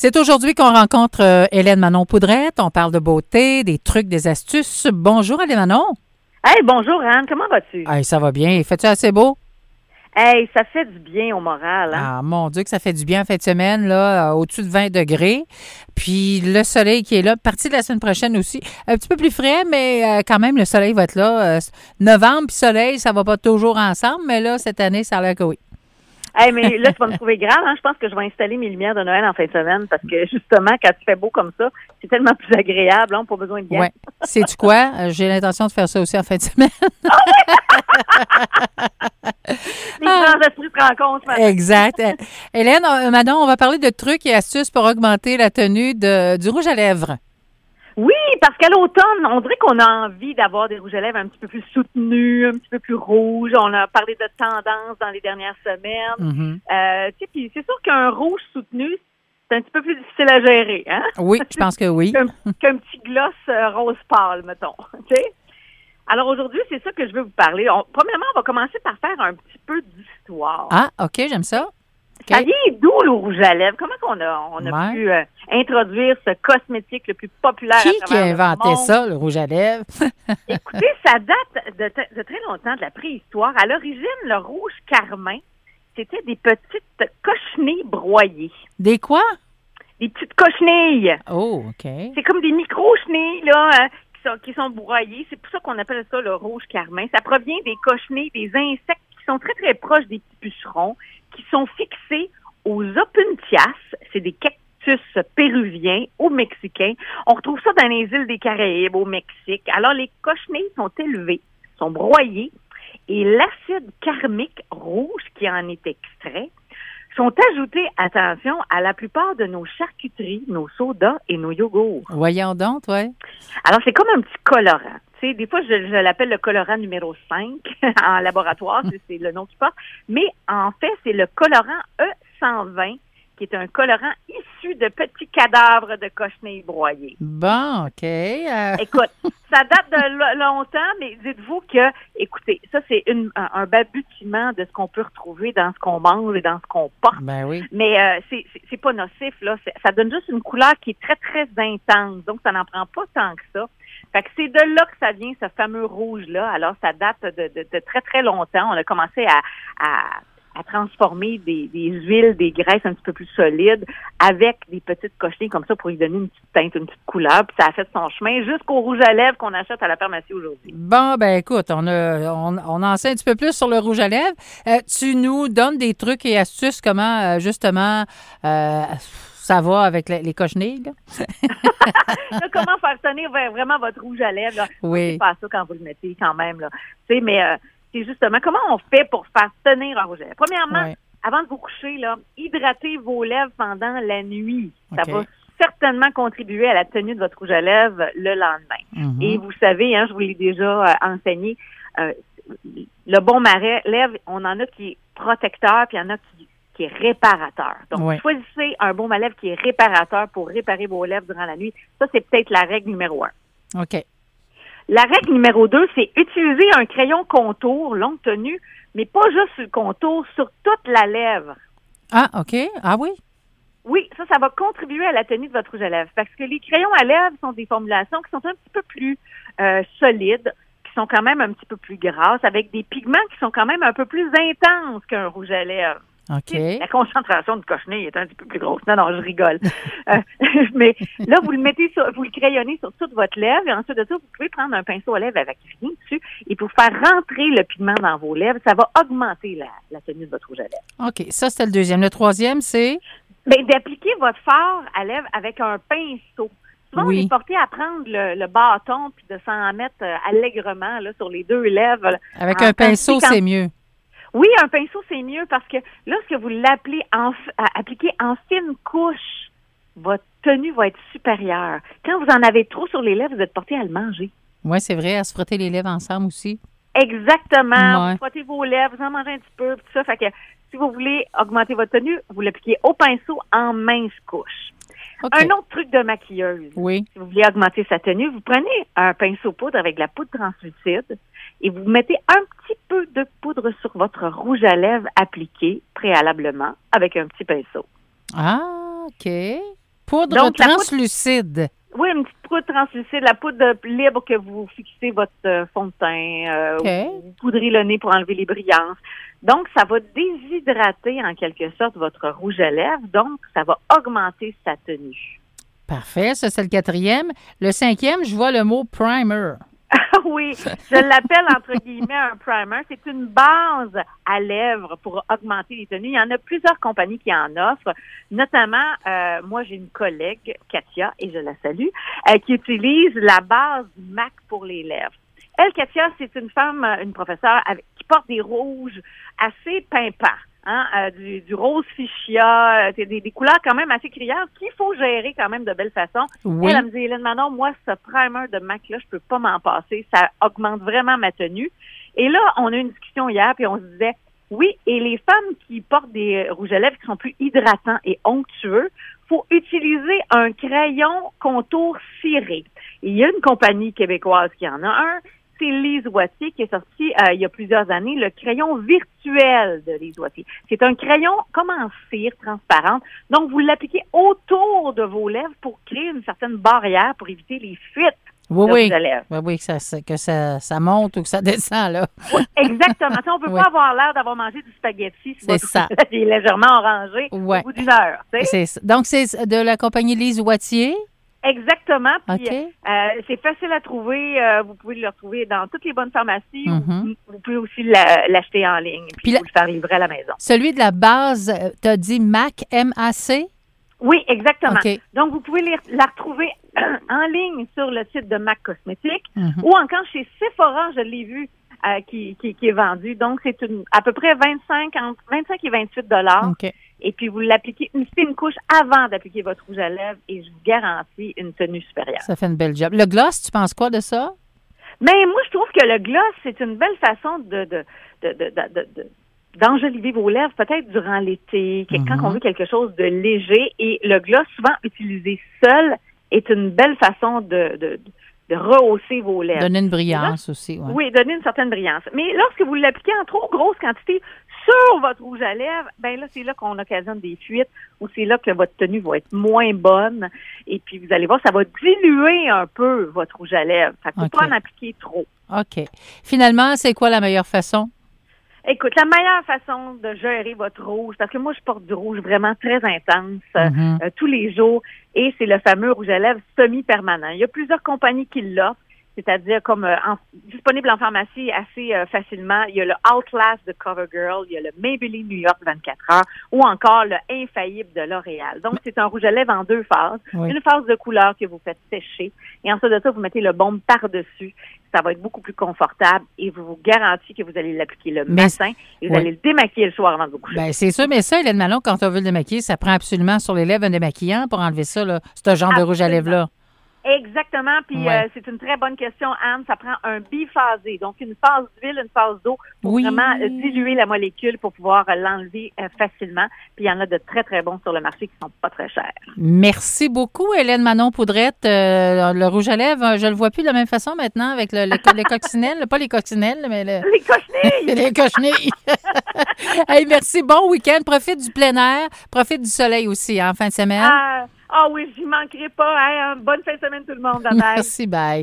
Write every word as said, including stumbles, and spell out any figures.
C'est aujourd'hui qu'on rencontre euh, Hélène Manon Poudrette. On parle de beauté, des trucs, des astuces. Bonjour, Hélène Manon. Hey, bonjour, Anne. Comment vas-tu? Hey, ça va bien. Fais-tu assez beau? Hey, ça fait du bien au moral, hein? Ah, mon Dieu, que ça fait du bien en fin de semaine, là, euh, au-dessus de vingt degrés. Puis le soleil qui est là, parti de la semaine prochaine aussi. Un petit peu plus frais, mais euh, quand même, le soleil va être là. Euh, novembre puis soleil, ça va pas toujours ensemble, mais là, cette année, ça a l'air que oui. Hey, mais là, tu vas me trouver grave, hein? Je pense que je vais installer mes lumières de Noël en fin de semaine parce que, justement, quand il fait beau comme ça, c'est tellement plus agréable, on n'a pas besoin de gants. Oui. Sais-tu quoi? Euh, J'ai l'intention de faire ça aussi en fin de semaine. Les grands esprits se rencontrent maintenant. Exact. Euh, Hélène, euh, Manon, on va parler de trucs et astuces pour augmenter la tenue de, du rouge à lèvres. Oui, parce qu'à l'automne, on dirait qu'on a envie d'avoir des rouges à lèvres un petit peu plus soutenus, un petit peu plus rouges. On a parlé de tendance dans les dernières semaines. Mm-hmm. Euh, tu sais, puis c'est sûr qu'un rouge soutenu, c'est un petit peu plus difficile à gérer, hein? Oui, je pense que oui. qu'un, qu'un petit gloss euh, rose pâle, mettons. Tu sais? Alors aujourd'hui, c'est ça que je veux vous parler. On, premièrement, on va commencer par faire un petit peu d'histoire. Ah, OK, j'aime ça. Okay. Ça vient d'où le rouge à lèvres? Comment qu'on a, on a ouais. pu euh, introduire ce cosmétique le plus populaire Qui à travers qui a inventé le monde? ça, le rouge à lèvres? Écoutez, ça date de, t- de très longtemps, de la préhistoire. À l'origine, le rouge carmin, c'était des petites cochenilles broyées. Des quoi? Des petites cochenilles. Oh, OK. C'est comme des micro-chenilles, là, euh, qui sont, qui sont broyées. C'est pour ça qu'on appelle ça le rouge carmin. Ça provient des cochenilles, des insectes qui sont très, très proches des petits pucerons, qui sont fixés aux opuntias. C'est des cactus péruviens ou mexicains. On retrouve ça dans les îles des Caraïbes, au Mexique. Alors, les cochenilles sont élevées, sont broyées, et l'acide karmique rouge qui en est extrait sont ajoutés, attention, à la plupart de nos charcuteries, nos sodas et nos yogourts. Voyons donc, oui. Alors, c'est comme un petit colorant. Tu sais, des fois, je, je l'appelle le colorant numéro cinq en laboratoire, c'est, c'est le nom qu'il porte. Mais en fait, c'est le colorant E cent vingt, qui est un colorant issu de petits cadavres de cochenilles broyées. Bon, OK. Euh... Écoute, ça date de l- longtemps, mais dites-vous que, écoutez, ça, c'est une, un, un balbutiement de ce qu'on peut retrouver dans ce qu'on mange et dans ce qu'on porte. Ben oui. Mais euh, c'est, c'est, c'est pas nocif, là. C'est, ça donne juste une couleur qui est très, très intense. Donc, ça n'en prend pas tant que ça. Fait que c'est de là que ça vient, ce fameux rouge-là. Alors, ça date de, de, de très, très longtemps. On a commencé à... à à transformer des, des huiles, des graisses un petit peu plus solides avec des petites cochenilles comme ça pour lui donner une petite teinte, une petite couleur. Puis ça a fait son chemin jusqu'au rouge à lèvres qu'on achète à la pharmacie aujourd'hui. Bon, ben écoute, on a on, on en sait un petit peu plus sur le rouge à lèvres. Euh, tu nous donnes des trucs et astuces comment, euh, justement, euh, ça va avec les, les cochenilles, là? là, comment faire tenir vraiment votre rouge à lèvres, là? Oui. C'est pas ça quand vous le mettez quand même, là. Tu sais, mais... Euh, c'est justement comment on fait pour faire tenir un rouge à lèvres. Premièrement, ouais. avant de vous coucher, là, hydratez vos lèvres pendant la nuit. Okay. Ça va certainement contribuer à la tenue de votre rouge à lèvres le lendemain. Mm-hmm. Et vous savez, hein, je vous l'ai déjà euh, enseigné, euh, le bon marais lèvres, on en a qui est protecteur, puis il y en a qui, qui est réparateur. Donc, ouais. choisissez un bon lèvres qui est réparateur pour réparer vos lèvres durant la nuit. Ça, c'est peut-être la règle numéro un. OK. La règle numéro deux, c'est utiliser un crayon contour longue tenue, mais pas juste sur le contour, sur toute la lèvre. Ah, OK. Ah oui? Oui, ça, ça va contribuer à la tenue de votre rouge à lèvres. Parce que les crayons à lèvres sont des formulations qui sont un petit peu plus euh, solides, qui sont quand même un petit peu plus grasses, avec des pigments qui sont quand même un peu plus intenses qu'un rouge à lèvres. OK. La concentration de cochenille est un petit peu plus grosse. Non, non, je rigole. euh, mais là, vous le mettez sur, vous le crayonnez sur toute votre lèvre et ensuite de ça, vous pouvez prendre un pinceau à lèvres avec rien dessus et pour faire rentrer le pigment dans vos lèvres, ça va augmenter la, la tenue de votre rouge à lèvres. OK. Ça, c'était le deuxième. Le troisième, c'est? Bien, d'appliquer votre fard à lèvres avec un pinceau. Souvent, oui. on est porté à prendre le, le bâton puis de s'en mettre euh, allègrement là, sur les deux lèvres. Avec un pinceau, quand... c'est mieux. Oui, un pinceau, c'est mieux parce que lorsque vous l'appelez en, appliquez en fine couche, votre tenue va être supérieure. Quand vous en avez trop sur les lèvres, vous êtes porté à le manger. Oui, c'est vrai, à se frotter les lèvres ensemble aussi. Exactement. Ouais. Vous frottez vos lèvres, vous en mangez un petit peu, tout ça. Fait que si vous voulez augmenter votre tenue, vous l'appliquez au pinceau en mince couche. Okay. Un autre truc de maquilleuse. Oui. Si vous voulez augmenter sa tenue, vous prenez un pinceau poudre avec de la poudre translucide et vous mettez un petit peu de poudre sur votre rouge à lèvres appliqué préalablement avec un petit pinceau. Ah, OK. Poudre Donc, la poudre- translucide. Oui, une petite poudre translucide, la poudre libre que vous fixez votre euh, fond de teint, euh, OK. ou vous poudrez le nez pour enlever les brillances. Donc, ça va déshydrater en quelque sorte votre rouge à lèvres, donc ça va augmenter sa tenue. Parfait, ça c'est le quatrième. Le cinquième, je vois le mot primer. Oui, je l'appelle entre guillemets un primer. C'est une base à lèvres pour augmenter les tenues. Il y en a plusieurs compagnies qui en offrent, notamment, euh, moi j'ai une collègue, Katia, et je la salue, euh, qui utilise la base du MAC pour les lèvres. Elle, Katia, c'est une femme, une professeure avec, qui porte des rouges assez pimpants. Hein, euh, du, du rose fuchsia, euh, c'est des, des couleurs quand même assez criardes qu'il faut gérer quand même de belle façon. Oui. Elle, elle me dit, Hélène Manon, moi, ce primer de MAC-là, je peux pas m'en passer. Ça augmente vraiment ma tenue. Et là, on a eu une discussion hier, puis on se disait, oui, et les femmes qui portent des rouges à lèvres qui sont plus hydratants et onctueux, faut utiliser un crayon contour ciré. Et il y a une compagnie québécoise qui en a un. C'est Lise Wattier qui est sorti euh, il y a plusieurs années, le crayon virtuel de Lise Wattier. C'est un crayon comme en cire transparente. Donc, vous l'appliquez autour de vos lèvres pour créer une certaine barrière pour éviter les fuites Oui, de oui. vos lèvres. Oui, oui, que, ça, que ça, ça monte ou que ça descend, là. Oui, exactement. Tu sais, on ne peut Oui. pas avoir l'air d'avoir mangé du spaghetti si C'est votre ça. rouge est légèrement orangé Ouais. au bout d'une heure. Tu sais. C'est ça. Donc, c'est de la compagnie Lise Wattier. Exactement. Puis, OK. euh, c'est facile à trouver. Euh, vous pouvez le retrouver dans toutes les bonnes pharmacies. Mhm. Vous, vous pouvez aussi la- l'acheter en ligne. Puis, Puis la- vous le faire livrer à la maison. Celui de la base, tu as dit MAC, M A C? Oui, exactement. OK. Donc, vous pouvez les- la retrouver en ligne sur le site de MAC Cosmétiques Mhm. ou encore chez Sephora, je l'ai vu, euh, qui, qui, qui est vendu. Donc, c'est une, à peu près vingt-cinq, entre vingt-cinq et vingt-huit dollars. OK. Et puis, vous l'appliquez, une, c'est une couche avant d'appliquer votre rouge à lèvres et je vous garantis une tenue supérieure. Ça fait une belle job. Le gloss, tu penses quoi de ça? Mais moi, je trouve que le gloss, c'est une belle façon de, de, de, de, de, de- de- d'enjoliver vos lèvres, peut-être durant l'été, que- quand Mhm. on veut quelque chose de léger. Et le gloss, souvent utilisé seul, est une belle façon de, de, de rehausser vos lèvres. Donner une brillance aussi, ouais. Oui, donner une certaine brillance. Mais lorsque vous l'appliquez en trop grosse quantité sur votre rouge à lèvres, ben là, c'est là qu'on occasionne des fuites ou c'est là que votre tenue va être moins bonne. Et puis, vous allez voir, ça va diluer un peu votre rouge à lèvres. Fait qu'il faut OK. pas en appliquer trop. OK. Finalement, c'est quoi la meilleure façon? Écoute, la meilleure façon de gérer votre rouge, parce que moi, je porte du rouge vraiment très intense euh, Mhm. euh, tous les jours, et c'est le fameux rouge à lèvres semi-permanent. Il y a plusieurs compagnies qui l'offrent, c'est-à-dire comme euh, en- disponible en pharmacie assez euh, facilement. Il y a le Outlast de CoverGirl, il y a le Maybelline New York vingt-quatre heures, ou encore le Infaillible de L'Oréal. Donc, c'est un rouge à lèvres en deux phases. Oui. Une phase de couleur que vous faites sécher, et ensuite de ça, vous mettez le baume par-dessus. Ça va être beaucoup plus confortable et vous vous garantis que vous allez l'appliquer le Mais- matin et vous ouais. allez le démaquiller le soir avant de vous coucher. Ben, c'est sûr, mais ça, Hélène Malon, quand on veut le démaquiller, ça prend absolument sur les lèvres un démaquillant pour enlever ça, là, ce genre de rouge à lèvres-là. Exactement. Puis Ouais. euh, c'est une très bonne question, Anne. Ça prend un biphasé, donc une phase d'huile, une phase d'eau pour Oui. vraiment euh, diluer la molécule pour pouvoir euh, l'enlever euh, facilement. Puis il y en a de très, très bons sur le marché qui sont pas très chers. Merci beaucoup, Hélène Manon Poudrette. Euh, le rouge à lèvres, je le vois plus de la même façon maintenant avec le, le, co- les coccinelles, pas les coccinelles, mais le, Les cochenilles! les cochenilles. Hey, merci, bon week-end. Profite du plein air, profite du soleil aussi hein, en fin de semaine. Ah, ah oui, j'y manquerai pas. Hein? Bonne fin de semaine tout le monde. Bye bye. Merci, bye.